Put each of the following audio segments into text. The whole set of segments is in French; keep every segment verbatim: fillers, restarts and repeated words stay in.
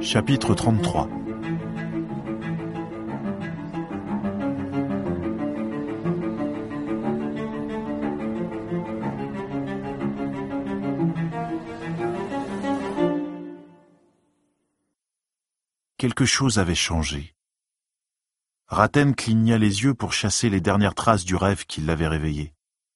Chapitre trente-trois. Quelque chose avait changé. Raten cligna les yeux pour chasser les dernières traces du rêve qui l'avait réveillé.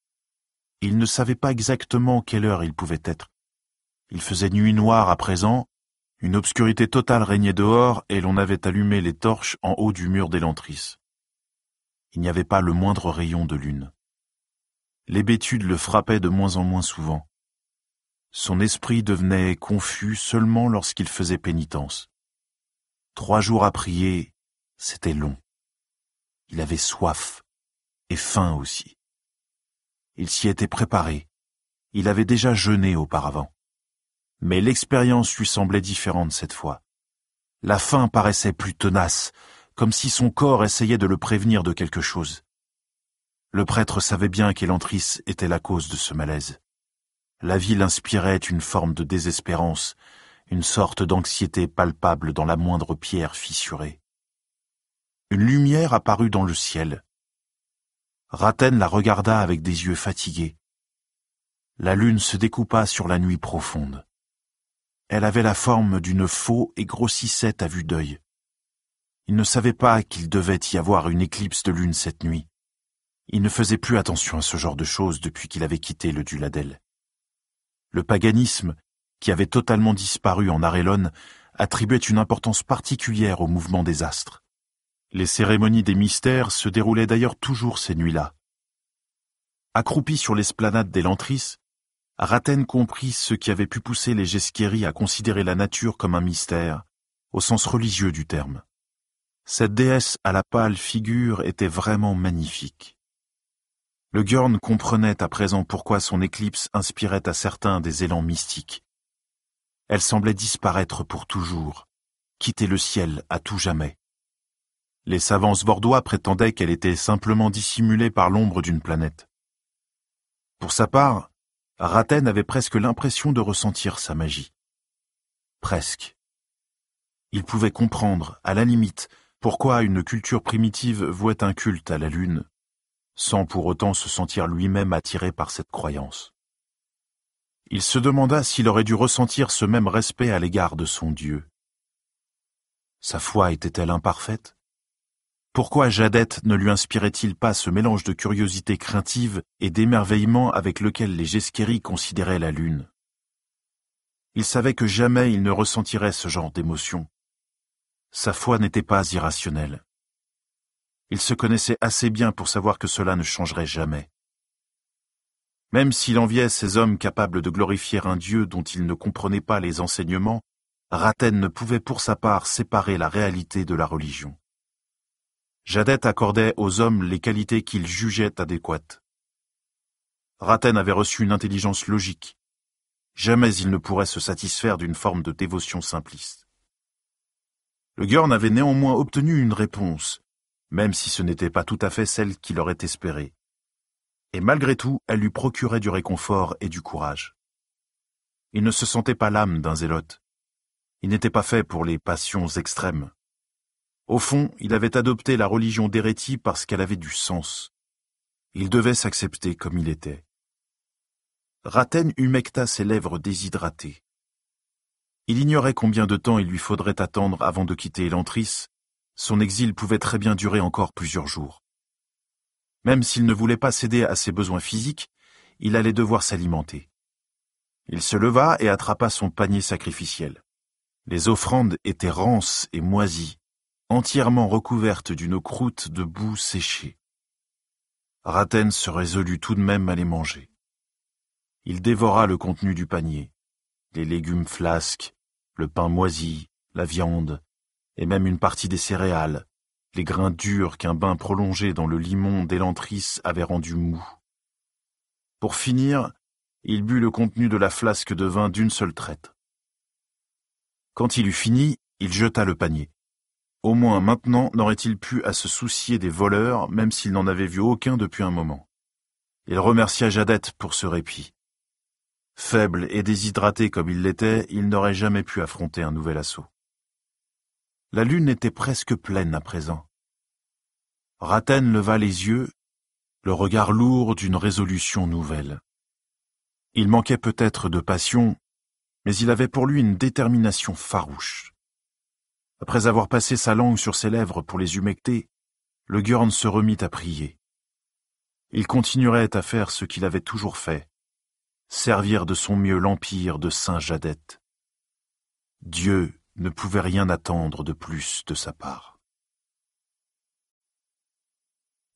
Il ne savait pas exactement quelle heure il pouvait être. Il faisait nuit noire à présent, une obscurité totale régnait dehors et l'on avait allumé les torches en haut du mur d'Elantris. Il n'y avait pas le moindre rayon de lune. L'hébétude le frappait de moins en moins souvent. Son esprit devenait confus seulement lorsqu'il faisait pénitence. Trois jours à prier, c'était long. Il avait soif, et faim aussi. Il s'y était préparé. Il avait déjà jeûné auparavant. Mais l'expérience lui semblait différente cette fois. La faim paraissait plus tenace, comme si son corps essayait de le prévenir de quelque chose. Le prêtre savait bien qu'Elantris était la cause de ce malaise. La ville inspirait une forme de désespérance, une sorte d'anxiété palpable dans la moindre pierre fissurée. Une lumière apparut dans le ciel. Raten la regarda avec des yeux fatigués. La lune se découpa sur la nuit profonde. Elle avait la forme d'une faux et grossissait à vue d'œil. Il ne savait pas qu'il devait y avoir une éclipse de lune cette nuit. Il ne faisait plus attention à ce genre de choses depuis qu'il avait quitté le Duladel. Le paganisme, qui avait totalement disparu en Arelon, attribuait une importance particulière au mouvement des astres. Les cérémonies des mystères se déroulaient d'ailleurs toujours ces nuits-là. Accroupi sur l'esplanade d'Elantris, Raten comprit ce qui avait pu pousser les Geskéri à considérer la nature comme un mystère, au sens religieux du terme. Cette déesse à la pâle figure était vraiment magnifique. Le Gjörn comprenait à présent pourquoi son éclipse inspirait à certains des élans mystiques. Elle semblait disparaître pour toujours, quitter le ciel à tout jamais. Les savants svordois prétendaient qu'elle était simplement dissimulée par l'ombre d'une planète. Pour sa part, Raten avait presque l'impression de ressentir sa magie. Presque. Il pouvait comprendre, à la limite, pourquoi une culture primitive vouait un culte à la lune, sans pour autant se sentir lui-même attiré par cette croyance. Il se demanda s'il aurait dû ressentir ce même respect à l'égard de son Dieu. Sa foi était-elle imparfaite ? Pourquoi Jadet ne lui inspirait-il pas ce mélange de curiosité craintive et d'émerveillement avec lequel les Geskéri considéraient la lune ? Il savait que jamais il ne ressentirait ce genre d'émotion. Sa foi n'était pas irrationnelle. Il se connaissait assez bien pour savoir que cela ne changerait jamais. Même s'il enviait ces hommes capables de glorifier un Dieu dont il ne comprenait pas les enseignements, Raten ne pouvait pour sa part séparer la réalité de la religion. Jadet accordait aux hommes les qualités qu'il jugeait adéquates. Raten avait reçu une intelligence logique. Jamais il ne pourrait se satisfaire d'une forme de dévotion simpliste. Le Gjörn avait néanmoins obtenu une réponse, même si ce n'était pas tout à fait celle qu'il aurait espérée. Et malgré tout, elle lui procurait du réconfort et du courage. Il ne se sentait pas l'âme d'un zélote. Il n'était pas fait pour les passions extrêmes. Au fond, il avait adopté la religion d'Hérétie parce qu'elle avait du sens. Il devait s'accepter comme il était. Raten humecta ses lèvres déshydratées. Il ignorait combien de temps il lui faudrait attendre avant de quitter Elantris. Son exil pouvait très bien durer encore plusieurs jours. Même s'il ne voulait pas céder à ses besoins physiques, il allait devoir s'alimenter. Il se leva et attrapa son panier sacrificiel. Les offrandes étaient rances et moisies, entièrement recouverte d'une croûte de boue séchée. Raten se résolut tout de même à les manger. Il dévora le contenu du panier, les légumes flasques, le pain moisi, la viande, et même une partie des céréales, les grains durs qu'un bain prolongé dans le limon d'Elantris avait rendus mous. Pour finir, il but le contenu de la flasque de vin d'une seule traite. Quand il eut fini, il jeta le panier. Au moins maintenant n'aurait-il pu à se soucier des voleurs, même s'il n'en avait vu aucun depuis un moment. Il remercia Jadet pour ce répit. Faible et déshydraté comme il l'était, il n'aurait jamais pu affronter un nouvel assaut. La lune était presque pleine à présent. Raten leva les yeux, le regard lourd d'une résolution nouvelle. Il manquait peut-être de passion, mais il avait pour lui une détermination farouche. Après avoir passé sa langue sur ses lèvres pour les humecter, le Gjörn se remit à prier. Il continuerait à faire ce qu'il avait toujours fait, servir de son mieux l'empire de Saint Jadet. Dieu ne pouvait rien attendre de plus de sa part.